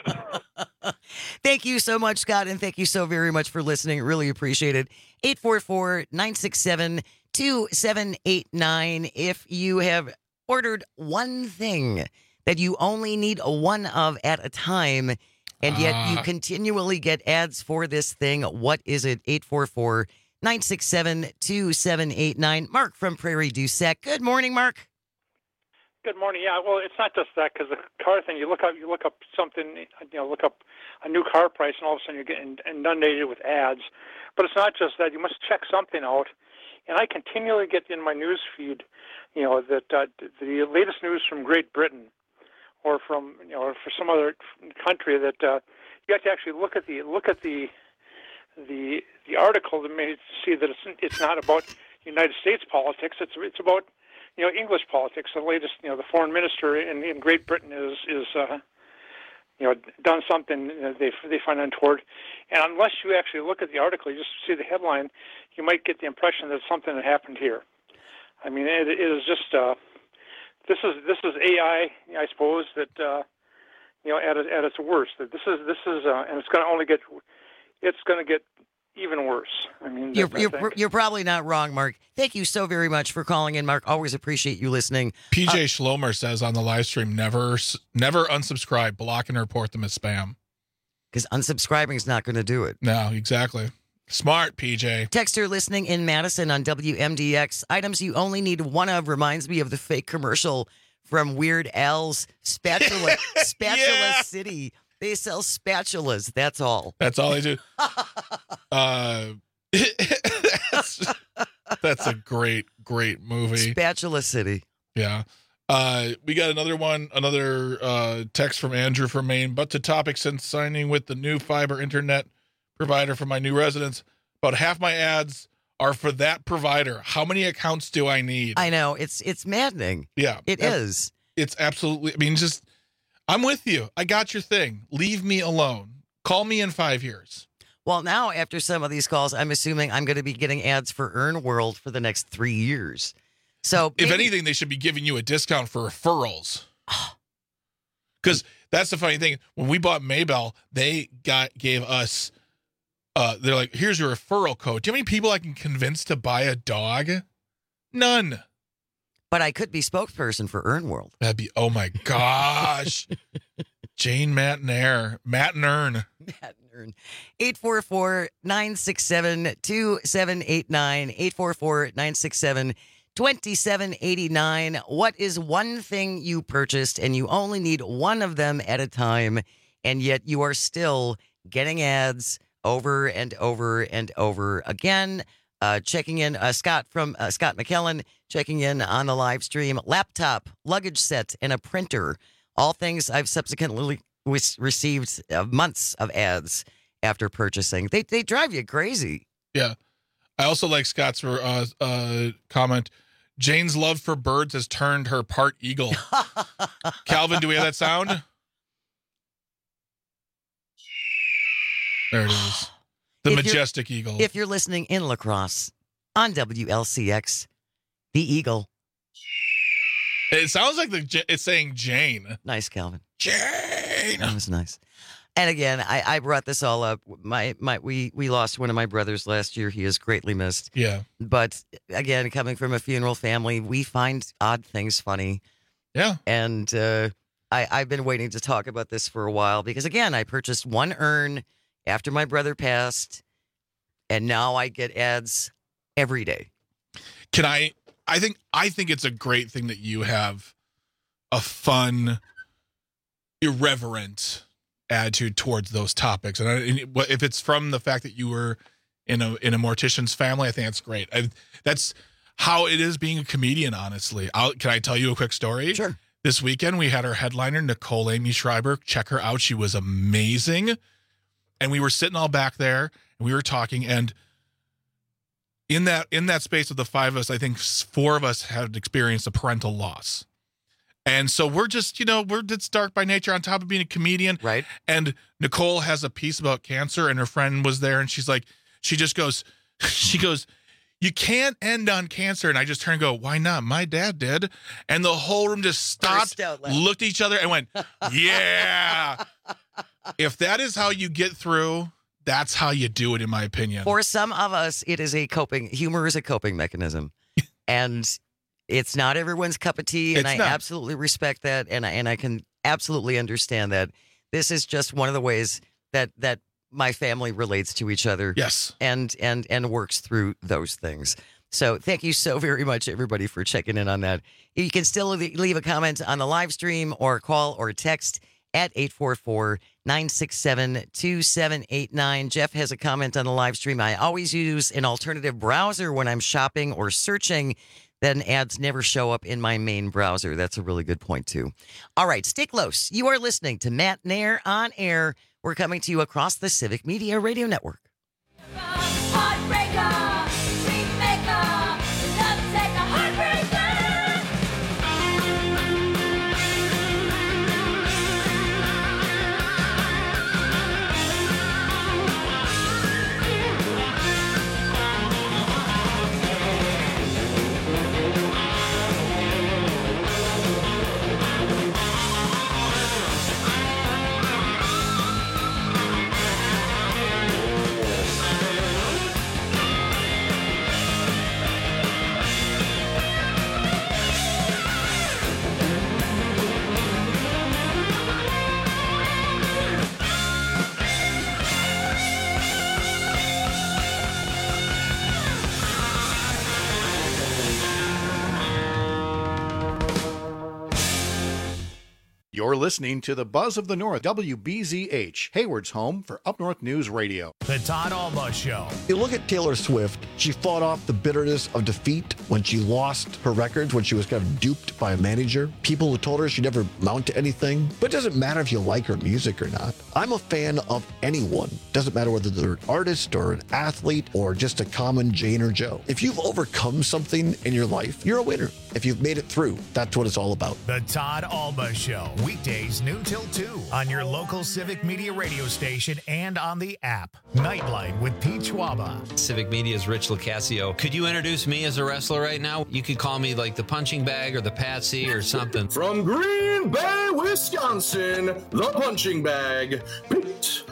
Thank you so much, Scott, and thank you so very much for listening. Really appreciate it. eight four four, nine six seven, two seven eight nine. If you have ordered one thing that you only need one of at a time, and yet you Uh. continually get ads for this thing, what is it? eight four four, nine six seven, two seven eight nine. Mark from Prairie du Sac. Good morning, Mark. Good morning. Yeah, well, it's not just that, because the car thing, you look up, you look up something, you know, look up a new car price, and all of a sudden you're getting inundated with ads. But it's not just that. You must check something out. And I continually get in my news feed, you know, that uh, the latest news from Great Britain, or from, you know, or for some other country, that uh, you have to actually look at the look at the the the article to make see that it's it's not about United States politics. It's it's about, you know, English politics. The latest, you know, the foreign minister in, in Great Britain is is uh, you know, done something they they find untoward, and unless you actually look at the article, you just see the headline, you might get the impression that something that happened here. I mean, it, it is just uh, this is this is A I, I suppose, that uh, you know, at at its worst. That this is this is uh, and it's going to only get it's going to get even worse. I mean, You're, I you're, think. you're probably not wrong, Mark. Thank you so very much for calling in, Mark. Always appreciate you listening. P J Schlomer says on the live stream, never never unsubscribe, block and report them as spam. Because unsubscribing is not going to do it. No, exactly. Smart, P J. Texter listening in Madison on W M D X. Items you only need one of reminds me of the fake commercial from Weird Al's Spatula, Spatula Yeah. City. They sell spatulas. That's all. That's all they do. uh, That's a great, great movie. Spatula City. Yeah. Uh, we got another one, another uh, text from Andrew from Maine. But to topic, since signing with the new fiber internet provider for my new residence, about half my ads are for that provider. How many accounts do I need? I know. It's it's maddening. Yeah. It ab- is. It's absolutely, I mean, just, I'm with you. I got your thing. Leave me alone. Call me in five years. Well, now, after some of these calls, I'm assuming I'm going to be getting ads for Earn World for the next three years. So, if maybe- anything, they should be giving you a discount for referrals. Because that's the funny thing. When we bought Maybell, they got gave us, uh, they're like, here's your referral code. Do you know how many people I can convince to buy a dog? None. But I could be spokesperson for Earn World. That'd be, oh my gosh. Jane Matnair. Matt and Earn. Matt and Earn. eight four four, nine six seven, two seven eight nine. eight four four, nine six seven, two seven eight nine. What is one thing you purchased and you only need one of them at a time, and yet you are still getting ads over and over and over again? Uh, checking in, uh, Scott from uh, Scott McKellen, checking in on the live stream. Laptop, luggage set, and a printer. All things I've subsequently re- received uh, months of ads after purchasing. They they drive you crazy. Yeah. I also like Scott's uh, uh, comment. Jane's love for birds has turned her part eagle. Calvin, do we have that sound? There it is. The If majestic you're- eagle. If you're listening in La Crosse on W L C X, the Eagle. It sounds like the it's saying Jane. Nice, Calvin. Jane. That was nice. And again, I, I brought this all up. My my we we lost one of my brothers last year. He is greatly missed. Yeah. But again, coming from a funeral family, we find odd things funny. Yeah. And uh, I I've been waiting to talk about this for a while because again, I purchased one urn after my brother passed, and now I get ads every day. Can I I think I think it's a great thing that you have a fun, irreverent attitude towards those topics, and, I, and if it's from the fact that you were in a in a mortician's family, I think that's great. I, that's how it is being a comedian. Honestly, I'll, can I tell you a quick story? Sure. This weekend we had our headliner Nicole Amy Schreiber. Check her out; she was amazing. And we were sitting all back there, and we were talking, and in that in that space of the five of us, I think four of us had experienced a parental loss. And so we're just, you know, we're it's dark by nature on top of being a comedian. Right. And Nicole has a piece about cancer, and her friend was there, and she's like, she just goes, she goes, you can't end on cancer. And I just turned and go, why not? My dad did. And the whole room just stopped, looked at each other, and went, yeah. If that is how you get through, that's how you do it, in my opinion. For some of us, it is a coping, humor is a coping mechanism. And it's not everyone's cup of tea, and It's I not. absolutely respect that, and I, and I can absolutely understand that. This is just one of the ways that that my family relates to each other. Yes. And and and works through those things. So thank you so very much, everybody, for checking in on that. You can still leave a comment on the live stream or call or text at eight four four, nine six seven, two seven eight nine. Jeff has a comment on the live stream. I always use an alternative browser when I'm shopping or searching. Then ads never show up in my main browser. That's a really good point, too. All right, stay close. You are listening to Matt Nair on Air. We're coming to you across the Civic Media Radio Network. You're listening to the Buzz of the North, W B Z H, Hayward's home for Up North News Radio. The Todd Alba Show. You look at Taylor Swift, she fought off the bitterness of defeat when she lost her records, when she was kind of duped by a manager. People who told her she'd never mount to anything. But it doesn't matter if you like her music or not. I'm a fan of anyone. Doesn't matter whether they're an artist or an athlete or just a common Jane or Joe. If you've overcome something in your life, you're a winner. If you've made it through, that's what it's all about. The Todd Alba Show. Weekdays noon till two on your local Civic Media radio station and on the app. Nightlight with Pete Schwaba. Civic Media's Rich Lucasio. Could you introduce me as a wrestler right now? You could call me like the punching bag or the Patsy or something. From Green Bay, Wisconsin, the punching bag, Pete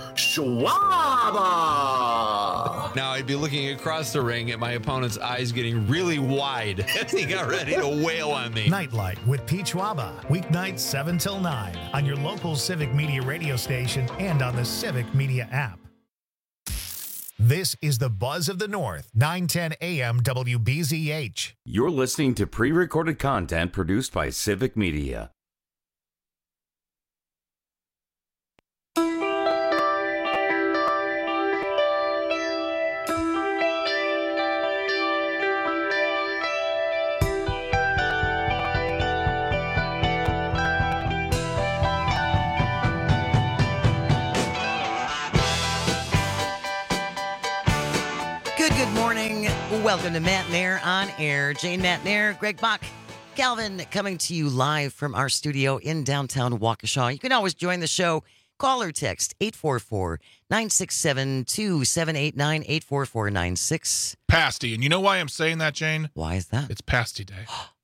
Schwaba. Now I'd be looking across the ring at my opponent's eyes getting really wide as he got ready to wail on me. Nightlight with Pete Schwaba. Weeknights seven till nine on your local Civic Media radio station and on the Civic Media app. This is the Buzz of the North, nine ten A M W B Z H. You're listening to pre-recorded content produced by Civic Media. Good morning. Welcome to Matt Nair on Air. Jane Matt Nair, Greg Bach, Calvin coming to you live from our studio in downtown Waukesha. You can always join the show. Call or text eight four four, nine six seven, two seven eight nine, eight four four nine six. Pasty. And you know why I'm saying that, Jane? Why is that? It's pasty day.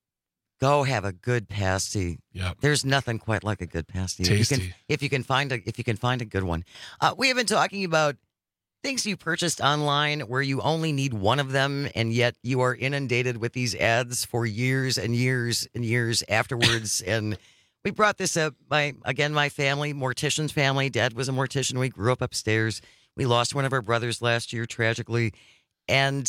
Go have a good pasty. Yep. There's nothing quite like a good pasty. Tasty. If you can, if you can find a if you can find a good one. Uh, we have been talking about things you purchased online where you only need one of them, and yet you are inundated with these ads for years and years and years afterwards. And we brought this up. My again, my family, mortician's family. Dad was a mortician. We grew up upstairs. We lost one of our brothers last year, tragically. And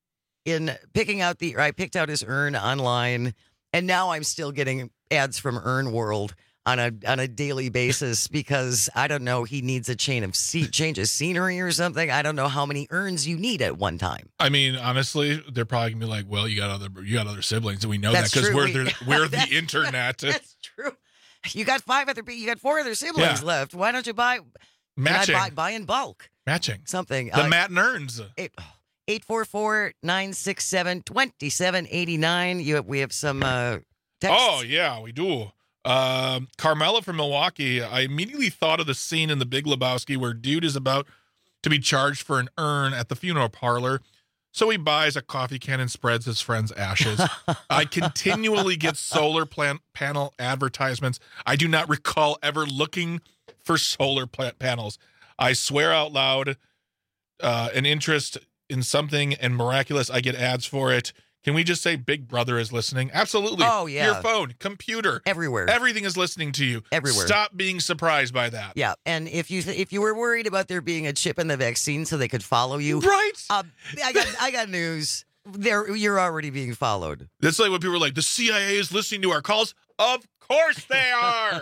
in picking out the, I picked out his urn online, and now I'm still getting ads from Urn World on a on a daily basis because I don't know, he needs a chain of se- change of scenery or something. I don't know how many urns you need at one time. I mean, honestly, they're probably gonna be like, "Well, you got other you got other siblings, and we know That's that because true. we're We- the, we're the That's- internet." That's true. You got five other, you got four other siblings Yeah. left. Why don't you buy? Matching. Can I buy, buy in bulk Matching something. the Uh, Matt and Earns. eight four four, nine six seven, two seven eight nine. You have, we have some uh, texts. Oh yeah, we do. Um, Carmela from Milwaukee. I immediately thought of the scene in The Big Lebowski where dude is about to be charged for an urn at the funeral parlor. So he buys a coffee can and spreads his friend's ashes. I continually get solar plan- panel advertisements. I do not recall ever looking for solar pla- panels. I swear out loud, uh, an interest in something and miraculous, I get ads for it. Can we just say Big Brother is listening? Absolutely. Oh, yeah. Your phone, computer, everywhere. Everything is listening to you. Everywhere. Stop being surprised by that. Yeah, and if you if you were worried about there being a chip in the vaccine so they could follow you, right? Uh, I got I got news. There, you're already being followed. That's like when people are like, the C I A is listening to our calls. Of course they are.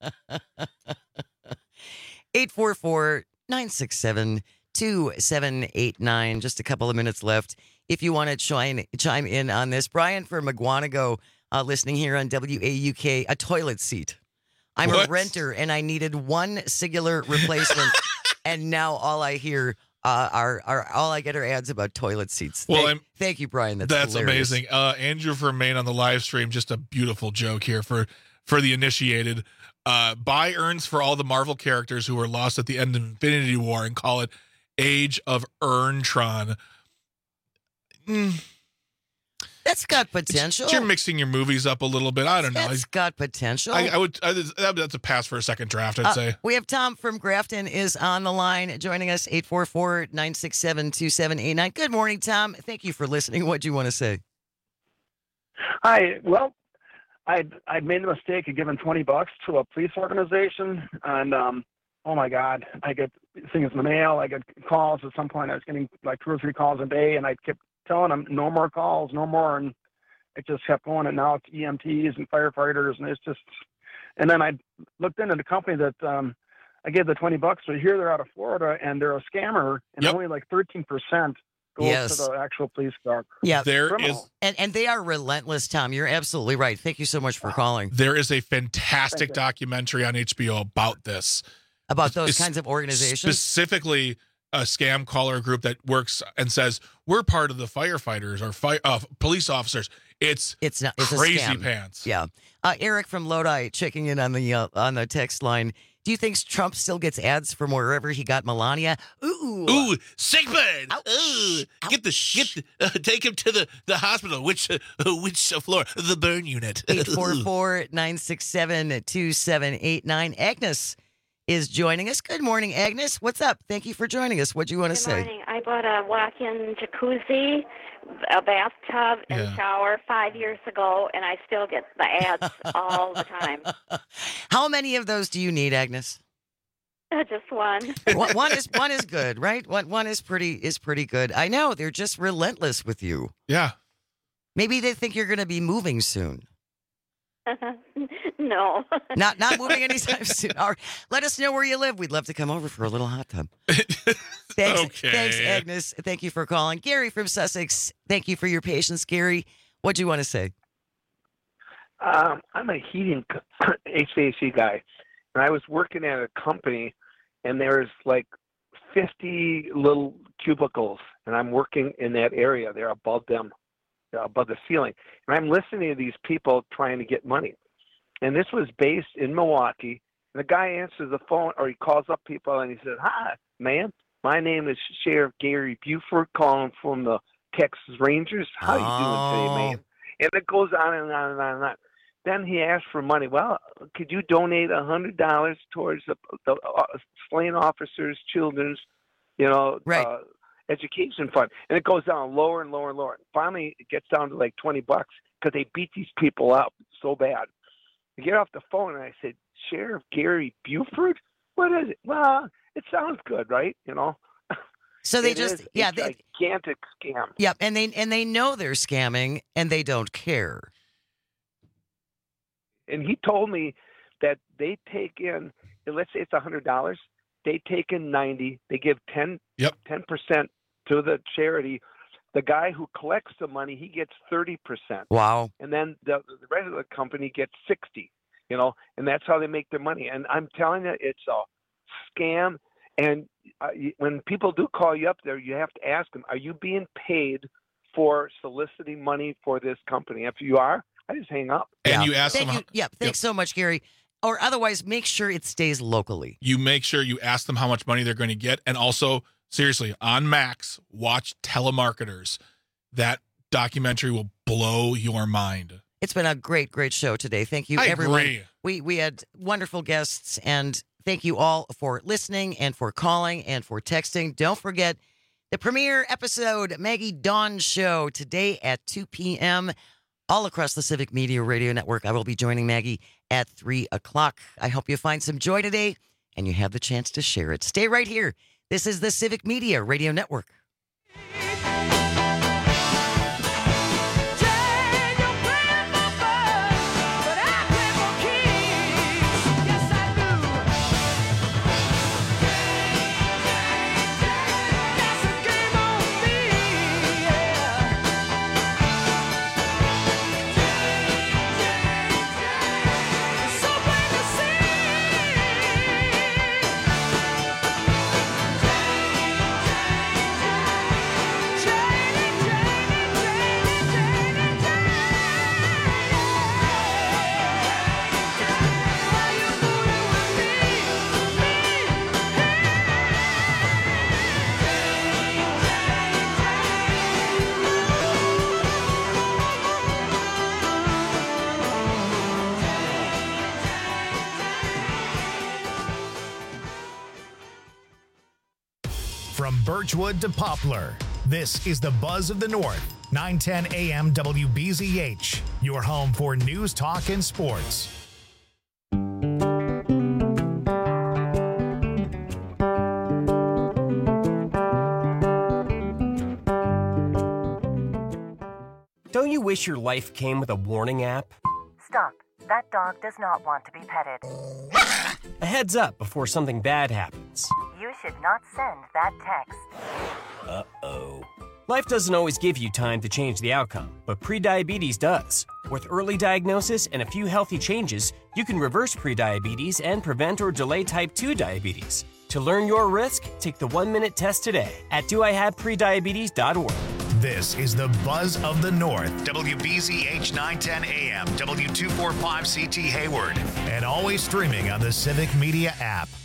eight four four, nine six seven, two seven eight nine. Just a couple of minutes left. If you want to chime, chime in on this. Brian from McGuanago, uh, listening here on W A U K, a toilet seat. I'm What? a renter, and I needed one singular replacement, and now all I hear uh, are, are all I get are ads about toilet seats. Well, thank, I'm- thank you, Brian. That's, That's hilarious. amazing. Uh, Andrew from Maine on the live stream, just a beautiful joke here for, for the initiated. Uh, buy urns for all the Marvel characters who were lost at the end of Infinity War and call it Age of Urntron. Mm. That's got potential. You're mixing your movies up a little bit. I don't know. That's got potential. I, I would. I, that's a pass for a second draft, I'd Uh, say. we have Tom from Grafton is on the line, joining us, eight four four, nine six seven, two seven eight nine. Good morning, Tom. Thank you for listening. What do you want to say? Hi. Well, I I made the mistake of giving twenty bucks to a police organization, and um, oh my God, I get things in the mail. I get calls. At some point, I was getting like two or three calls a day, and I kept telling them no more calls, no more, and it just kept going. And now it's E M Ts and firefighters, and it's just And then I looked into the company that um, I gave the twenty bucks. So here they're out of Florida, and they're a scammer, and Yep. only like thirteen percent goes Yes. to the actual police car. Yeah, Criminal. and and they are relentless, Tom. You're absolutely right. Thank you so much for calling. There is a fantastic documentary on H B O about this. About those It's kinds of organizations? Specifically, a scam caller group that works and says, we're part of the firefighters or fire, uh, police officers. It's it's not it's crazy a scam. pants. Yeah, uh, Eric from Lodi checking in on the uh, on the text line. Do you think Trump still gets ads from wherever he got Melania? Ooh, Ooh, sick bird. Ooh, get the get the, uh, take him to the, the hospital. Which uh, which uh, floor? The burn unit. eight four four, nine six seven, two seven eight nine. Agnes is joining us. Good morning, Agnes. What's up? Thank you for joining us. What do you want to Good say? morning. I bought a walk-in jacuzzi, a bathtub, and Yeah. shower five years ago, and I still get the ads all the time. How many of those do you need, Agnes? Uh, Just one. one, one is one is good, right? One one is pretty is pretty good. I know they're just relentless with you. Yeah. Maybe they think you're going to be moving soon. No. Not not moving anytime soon. All right. Let us know where you live. We'd love to come over for a little hot tub. Thanks, Okay. thanks, Agnes. Thank you for calling. Gary from Sussex. Thank you for your patience, Gary. What do you want to say? Um, I'm a heating H V A C guy, and I was working at a company, and there's like fifty little cubicles, and I'm working in that area. They're above them, uh, above the ceiling, and I'm listening to these people trying to get money. And this was based in Milwaukee. And the guy answers the phone, or he calls up people, and he says, "Hi, ma'am. My name is Sheriff Gary Buford, calling from the Texas Rangers. How you doing today, ma'am?" And it goes on and on and on and on. Then he asked for money. Well, could you donate a hundred dollars towards the, the uh, slain officers' children's, you know, right. uh, education fund? And it goes down lower and lower and lower. Finally, it gets down to like twenty bucks because they beat these people up so bad. I get off the phone and I said, "Sheriff Gary Buford? What is it?" Well, it sounds good, right? You know. So they It just is yeah, a they, gigantic scam. Yep, and they and they know they're scamming and they don't care. And he told me that they take in, let's say it's a hundred dollars, they take in ninety, they give ten, yep. ten percent to the charity. The guy who collects the money, he gets thirty percent. Wow. And then the, the rest of the company gets sixty, you know, and that's how they make their money. And I'm telling you, it's a scam. And uh, you- when people do call you up there, you have to ask them, are you being paid for soliciting money for this company? If you are, I just hang up. And you ask Thank them you. how, Yeah, thanks so much, Gary. Or otherwise, make sure it stays locally. you make sure you ask them how much money they're going to get. And also, seriously, on Max, watch Telemarketers. That documentary will blow your mind. It's been a great, great show today. Thank you, I everyone. agree. We we had wonderful guests, and thank you all for listening and for calling and for texting. Don't forget the premiere episode, Maggie Dawn Show, today at two p.m. all across the Civic Media Radio Network. I will be joining Maggie at three o'clock. I hope you find some joy today and you have the chance to share it. Stay right here. This is the Civic Media Radio Network. From Birchwood to Poplar, this is the Buzz of the North, nine ten A M W B Z H, your home for news, talk, and sports. Don't you wish your life came with a warning app? Stop. That dog does not want to be petted. A heads up before something bad happens. You should not send that text. Uh-oh. Life doesn't always give you time to change the outcome, but prediabetes does. With early diagnosis and a few healthy changes, you can reverse prediabetes and prevent or delay type two diabetes. To learn your risk, take the one-minute test today at do I have prediabetes dot org. This is the Buzz of the North, W B Z H nine ten A M, W two forty-five C T Hayward, and always streaming on the Civic Media app.